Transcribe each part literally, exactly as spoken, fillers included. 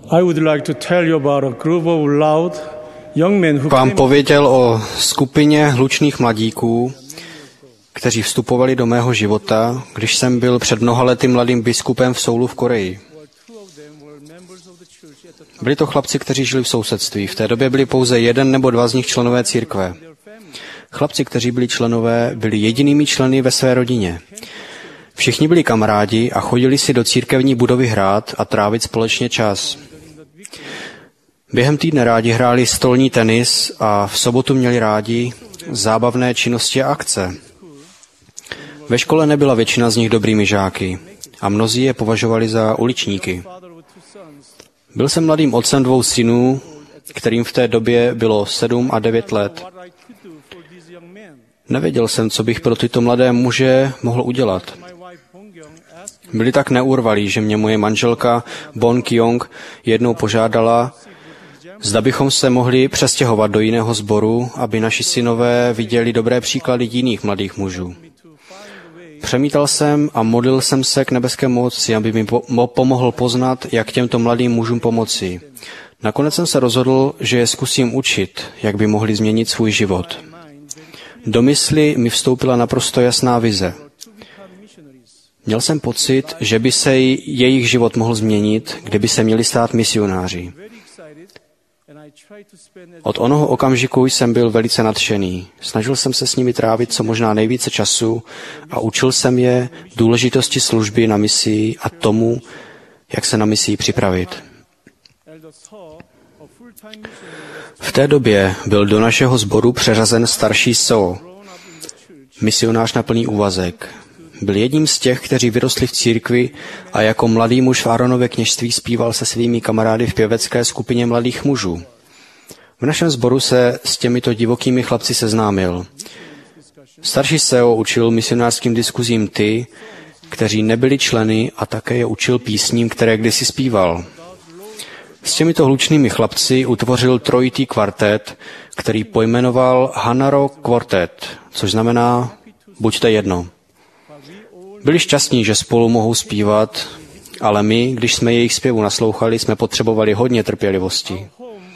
Vám pověděl o skupině hlučných mladíků, kteří vstupovali do mého života, když jsem byl před mnoha lety mladým biskupem v Soulu v Koreji. Byli to chlapci, kteří žili v sousedství. V té době byli pouze jeden nebo dva z nich členové církve. Chlapci, kteří byli členové, byli jedinými členy ve své rodině. Všichni byli kamarádi a chodili si do církevní budovy hrát a trávit společně čas. Během týdne rádi hráli stolní tenis a v sobotu měli rádi zábavné činnosti a akce. Ve škole nebyla většina z nich dobrými žáky a mnozí je považovali za uličníky. Byl jsem mladým otcem dvou synů, kterým v té době bylo sedm a devět let. Nevěděl jsem, co bych pro tyto mladé muže mohl udělat. Byli tak neurvalí, že mě moje manželka Bon Kyung jednou požádala, zda bychom se mohli přestěhovat do jiného sboru, aby naši synové viděli dobré příklady jiných mladých mužů. Přemítal jsem a modlil jsem se k nebeskému Otci, aby mi pomohl poznat, jak těmto mladým mužům pomoci. Nakonec jsem se rozhodl, že je zkusím učit, jak by mohli změnit svůj život. Do mysli mi vstoupila naprosto jasná vize. Měl jsem pocit, že by se jejich život mohl změnit, kdyby se měli stát misionáři. Od onoho okamžiku jsem byl velice nadšený. Snažil jsem se s nimi trávit co možná nejvíce času a učil jsem je důležitosti služby na misii a tomu, jak se na misii připravit. V té době byl do našeho sboru přeřazen starší So, misionář na plný úvazek. Byl jedním z těch, kteří vyrostli v církvi a jako mladý muž v Áronově kněžství zpíval se svými kamarády v pěvecké skupině mladých mužů. V našem sboru se s těmito divokými chlapci seznámil. Starší Seo učil misionářským diskuzím ty, kteří nebyli členy, a také je učil písním, které kdysi zpíval. S těmito hlučnými chlapci utvořil trojitý kvartet, který pojmenoval Hanaro Quartet, což znamená buďte jedno. Byli šťastní, že spolu mohou zpívat, ale my, když jsme jejich zpěvu naslouchali, jsme potřebovali hodně trpělivosti.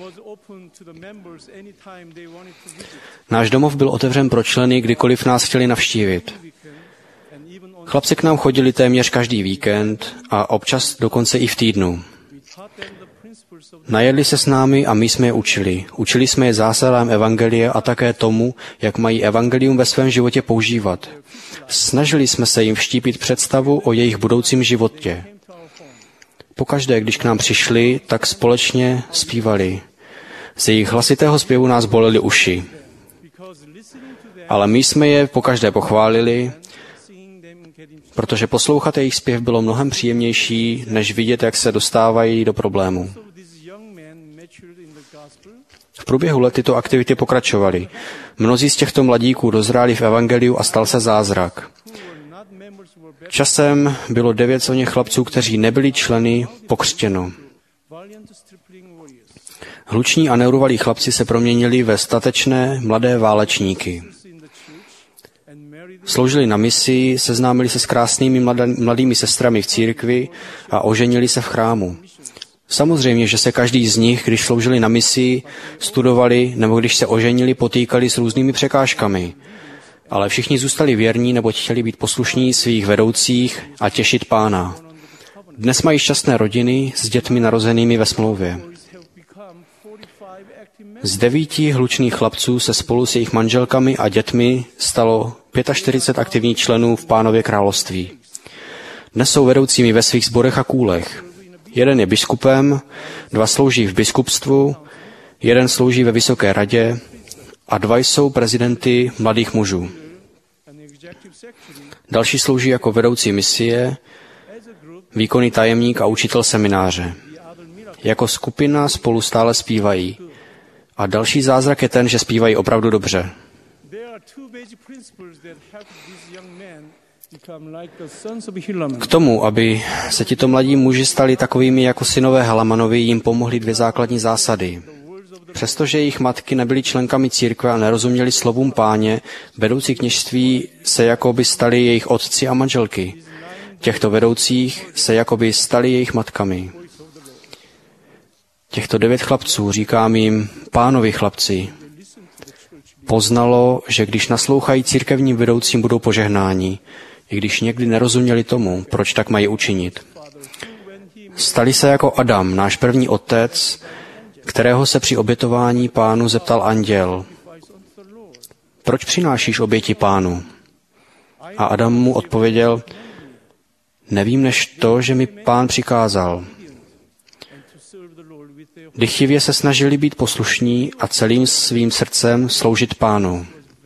Náš domov byl otevřen pro členy, kdykoliv nás chtěli navštívit. Chlapci k nám chodili téměř každý víkend a občas dokonce i v týdnu. Najedli se s námi a my jsme je učili. Učili jsme je zásadám evangelia a také tomu, jak mají evangelium ve svém životě používat. Snažili jsme se jim vštípit představu o jejich budoucím životě. Pokaždé, když k nám přišli, tak společně zpívali. Z jejich hlasitého zpěvu nás bolely uši. Ale my jsme je pokaždé pochválili, protože poslouchat jejich zpěv bylo mnohem příjemnější, než vidět, jak se dostávají do problému. V průběhu let tyto aktivity pokračovaly. Mnozí z těchto mladíků dozráli v evangeliu a stal se zázrak. Časem bylo devět z oněch chlapců, kteří nebyli členy, pokřtěno. Hluční a neurvalí chlapci se proměnili ve statečné mladé válečníky. Sloužili na misii, seznámili se s krásnými mladými sestrami v církvi a oženili se v chrámu. Samozřejmě, že se každý z nich, když sloužili na misii, studovali nebo když se oženili, potýkali s různými překážkami. Ale všichni zůstali věrní nebo chtěli být poslušní svých vedoucích a těšit Pána. Dnes mají šťastné rodiny s dětmi narozenými ve smlouvě. Z devíti hlučných chlapců se spolu s jejich manželkami a dětmi stalo čtyřicet pět aktivních členů v Pánově království. Dnes jsou vedoucími ve svých sborech a kůlech. Jeden je biskupem, dva slouží v biskupstvu, jeden slouží ve vysoké radě a dva jsou prezidenty mladých mužů. Další slouží jako vedoucí misie, výkonný tajemník a učitel semináře. Jako skupina spolu stále zpívají. A další zázrak je ten, že zpívají opravdu dobře. K tomu, aby se tito mladí muži stali takovými jako synové Halamanovi, jim pomohly dvě základní zásady. Přestože jejich matky nebyly členkami církve a nerozuměli slovům Páně, vedoucí kněžství se jakoby stali jejich otci a manželky. Těchto vedoucích se jakoby stali jejich matkami. Těchto devět chlapců, říkám jim, pánovi chlapci, poznalo, že když naslouchají církevním vedoucím, budou požehnáni, i když někdy nerozuměli tomu, proč tak mají učinit. Stali se jako Adam, náš první otec, kterého se při obětování Pánu zeptal anděl: proč přinášíš oběti Pánu? A Adam mu odpověděl: nevím než to, že mi Pán přikázal. Dychtivě se snažili být poslušní a celým svým srdcem sloužit Pánu.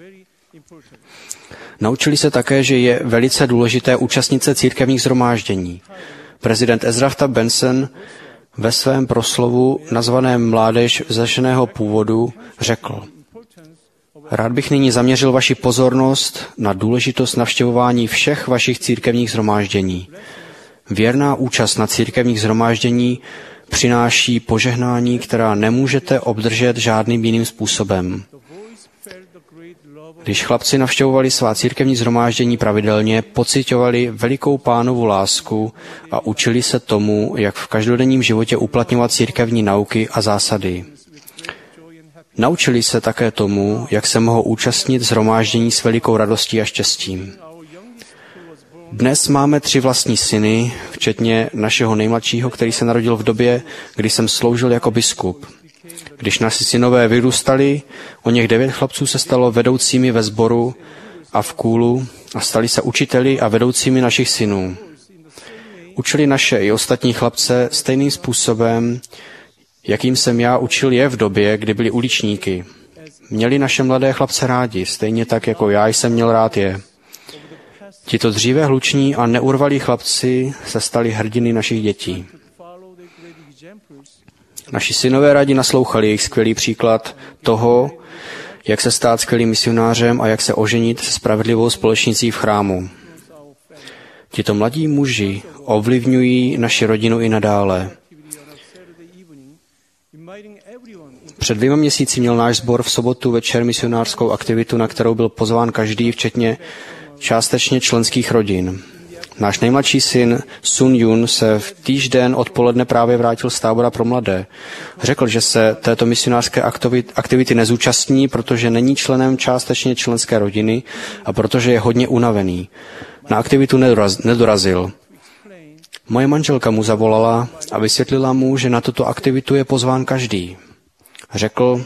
Naučili se také, že je velice důležité účastnit se církevních shromáždění. Prezident Ezra Taft Benson ve svém proslovu nazvaném Mládež vznešeného původu řekl: rád bych nyní zaměřil vaši pozornost na důležitost navštěvování všech vašich církevních shromáždění. Věrná účast na církevních shromáždění přináší požehnání, která nemůžete obdržet žádným jiným způsobem. Když chlapci navštěvovali svá církevní shromáždění pravidelně, pociťovali velikou Pánovu lásku a učili se tomu, jak v každodenním životě uplatňovat církevní nauky a zásady. Naučili se také tomu, jak se mohou účastnit shromáždění s velikou radostí a štěstím. Dnes máme tři vlastní syny, včetně našeho nejmladšího, který se narodil v době, kdy jsem sloužil jako biskup. Když naši synové vyrůstali, o něch devět chlapců se stalo vedoucími ve sboru a v kůlu a stali se učiteli a vedoucími našich synů. Učili naše i ostatní chlapce stejným způsobem, jakým jsem já učil je v době, kdy byli uličníky. Měli naše mladé chlapce rádi, stejně tak, jako já jsem měl rád je. Tito dříve hluční a neurvalí chlapci se stali hrdiny našich dětí. Naši synové rádi naslouchali jejich skvělý příklad toho, jak se stát skvělým misionářem a jak se oženit se spravedlivou společnicí v chrámu. Tito mladí muži ovlivňují naši rodinu i nadále. Před dvěma měsíci měl náš sbor v sobotu večer misionářskou aktivitu, na kterou byl pozván každý, včetně částečně členských rodin. Náš nejmladší syn Sun Yun se v týžden odpoledne právě vrátil z tábora pro mladé. Řekl, že se této misionářské aktivity nezúčastní, protože není členem částečně členské rodiny a protože je hodně unavený. Na aktivitu nedorazil. Moje manželka mu zavolala a vysvětlila mu, že na tuto aktivitu je pozván každý. Řekl: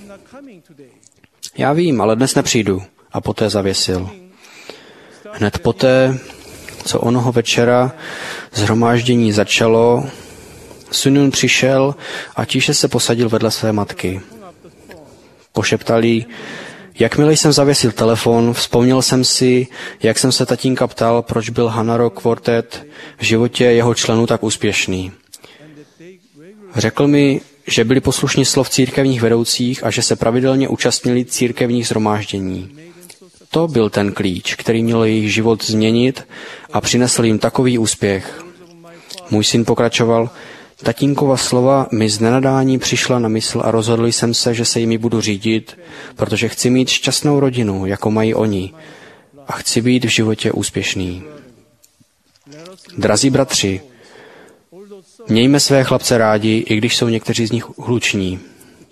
já vím, ale dnes nepřijdu. A poté zavěsil. Hned poté, co onoho večera shromáždění začalo, Sun přišel a tiše se posadil vedle své matky. Pošeptal jí: jakmile jsem zavěsil telefon, vzpomněl jsem si, jak jsem se tatínka ptal, proč byl Hanaro Quartet v životě jeho členů tak úspěšný. Řekl mi, že byli poslušní slov církevních vedoucích a že se pravidelně účastnili církevních shromáždění. To byl ten klíč, který měl jejich život změnit a přinesl jim takový úspěch. Můj syn pokračoval: tatínkova slova mi z nenadání přišla na mysl a rozhodl jsem se, že se jimi budu řídit, protože chci mít šťastnou rodinu, jako mají oni, a chci být v životě úspěšný. Drazí bratři, mějme své chlapce rádi, i když jsou někteří z nich hluční.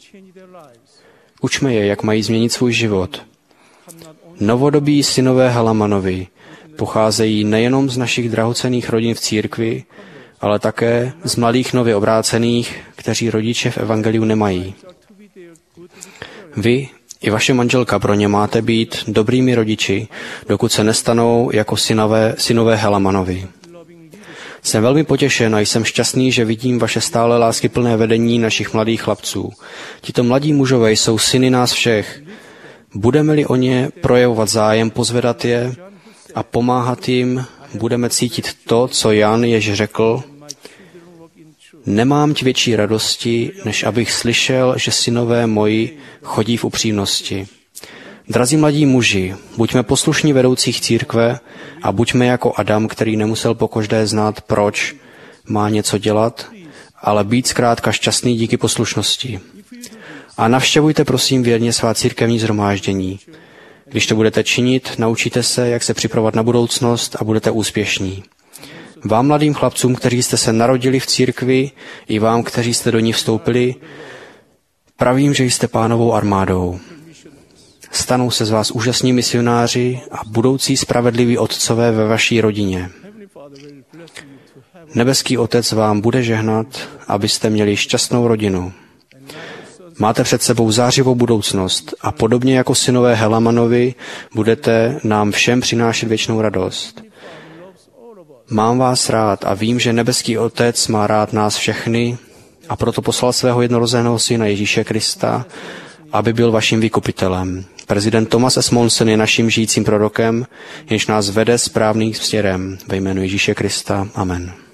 Učme je, jak mají změnit svůj život. Novodobí synové Halamanovi pocházejí nejenom z našich drahocenných rodin v církvi, ale také z mladých nově obrácených, kteří rodiče v evangeliu nemají. Vy i vaše manželka pro ně máte být dobrými rodiči, dokud se nestanou jako synové, synové Halamanovi. Jsem velmi potěšen a jsem šťastný, že vidím vaše stále láskyplné vedení našich mladých chlapců. Tito mladí mužové jsou syny nás všech. Budeme-li o ně projevovat zájem, pozvedat je a pomáhat jim, budeme cítit to, co Jan jež řekl: nemám ti větší radosti, než abych slyšel, že synové moji chodí v upřímnosti. Drazí mladí muži, buďme poslušní vedoucích církve a buďme jako Adam, který nemusel pokaždé znát, proč má něco dělat, ale být zkrátka šťastný díky poslušnosti. A navštěvujte prosím věrně svá církevní shromáždění. Když to budete činit, naučíte se, jak se připravovat na budoucnost a budete úspěšní. Vám, mladým chlapcům, kteří jste se narodili v církvi, i vám, kteří jste do ní vstoupili, pravím, že jste Pánovou armádou. Stanou se z vás úžasní misionáři a budoucí spravedliví otcové ve vaší rodině. Nebeský Otec vám bude žehnat, abyste měli šťastnou rodinu. Máte před sebou zářivou budoucnost a podobně jako synové Helamanovi budete nám všem přinášet věčnou radost. Mám vás rád a vím, že nebeský Otec má rád nás všechny a proto poslal svého jednorozeného syna Ježíše Krista, aby byl vaším vykupitelem. Prezident Thomas S. Monson je naším žijícím prorokem, jenž nás vede správným směrem ve jménu Ježíše Krista. Amen.